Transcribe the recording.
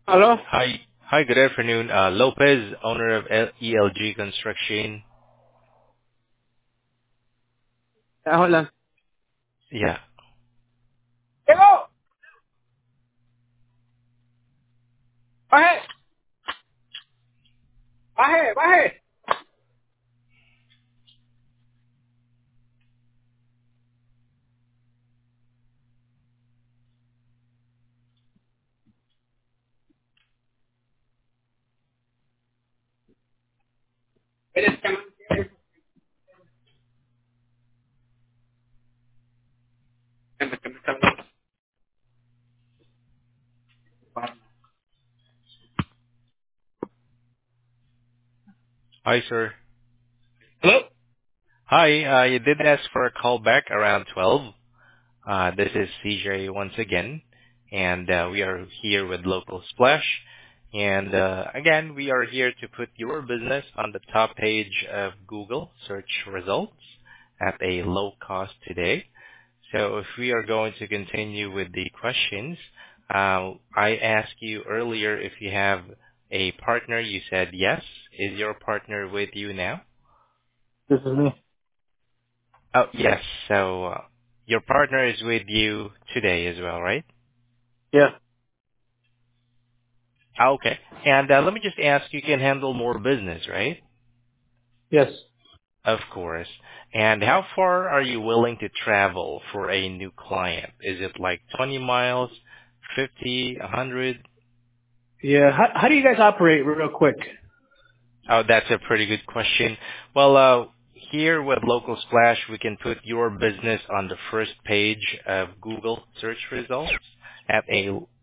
Hello? Hi. Hi, good afternoon. Lopez, owner of ELG Construction. Hold on. Yeah. Hello! Baje! Baje! Baje! Eres chamán. Hi, sir. Hello? Hi, you did ask for a call back around 12. This is CJ once again, and we are here with Local Splash. And again, we are here to put your business on the top page of Google search results at a low cost today. So if we are going to continue with the questions, I asked you earlier if you have a partner. You said yes. Is your partner with you now? This is me. Oh, yes. So your partner is with you today as well, right? Yeah. Okay. And let me just ask, you can handle more business, right? Yes. Of course. And how far are you willing to travel for a new client? Is it like 20 miles, 50, 100? Yeah. How do you guys operate real quick? Oh, that's a pretty good question. Well, here with Local Splash, we can put your business on the first page of Google search results at a